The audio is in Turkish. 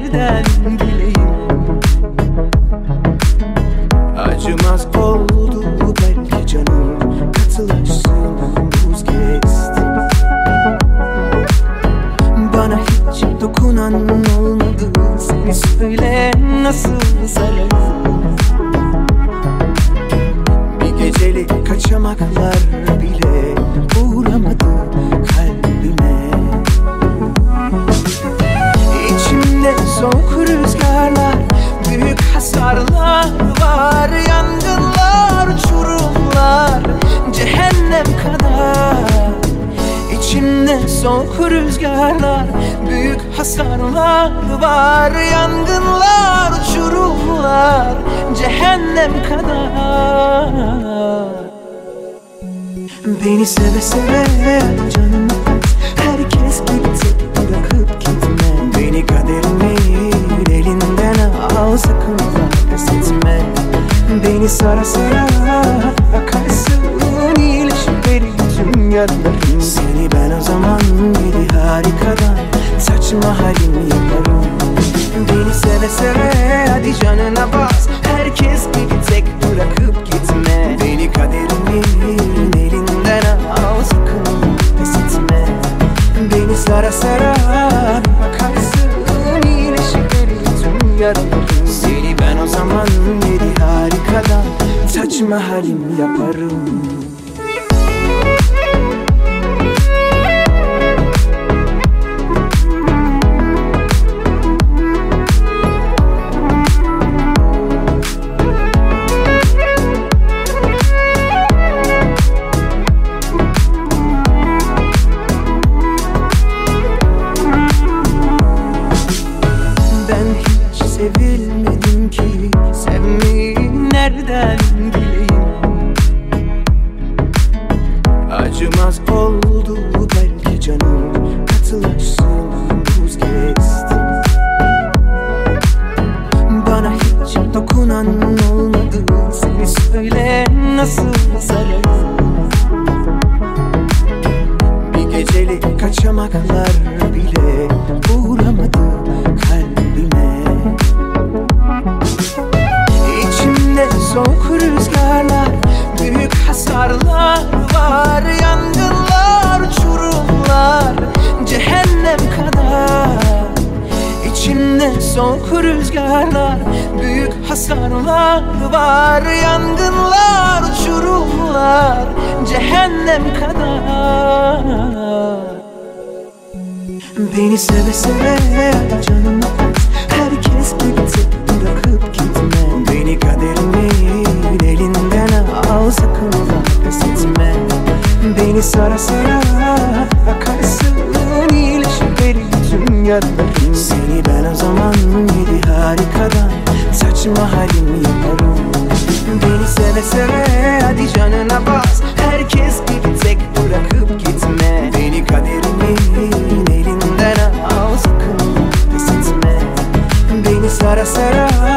nereden bileyim? Acımaz oldu belki canım, katılaşsın buz kesti. Bana hiç dokunan olmadı, seni söyle nasıl sararım? Bir gecelik kaçamaklar bile uğramadı kalbime. İçimde soğuk rüzgarlar, büyük hasarlar var, yangınlar, uçurumlar, cehennem kadar. İçimde soğuk rüzgarlar, büyük hasarlar var, yangınlar, uçurumlar, cehennem kadar. Beni seve seve canım, herkes gibi tek bırakıp gitme. Beni kaderimin elinden al, sakın pes etme. Beni sara sara akarsın, iyileşip verir tüm yaralarım. Seni ben o zaman bir harikadan saçma halimi yaparım. Beni seve seve hadi canına bas, herkes gibi tek bırakıp gitme. Beni kaderimin elinden al, sakın pes etme. Beni sara sara akarsın, iyileşip verir tüm yaralarım. Seni ben o zaman bir harikadan saçma halimi yaparım. Sevilmedim ki, sevmeyi nereden bileyim? Acımaz oldu belki canım, katılaşsın buz kesti. Bana hiç dokunan olmadı, seni söyle nasıl sararım? Bir gecelik kaçamaklar bile uğramadı kalbime. İçimde soğuk rüzgarlar, büyük hasarlar var, yangınlar, uçurumlar, cehennem kadar. İçimde soğuk rüzgarlar, büyük hasarlar var, yangınlar, uçurumlar, cehennem kadar. Beni seve seve canım, herkes gibi tek bırakıp gitme. Beni kaderimin elinden al, sakın pes etme. Beni sara sara akarsın, iyileşip verir tüm yaralarım. Seni ben o zaman bir harikadan saçma halimi yaparım. Beni seve seve hadi canına bas, herkes gibi tek bırakıp gitme. Beni kaderimin elinden al, sakın pes etme. Beni sara sara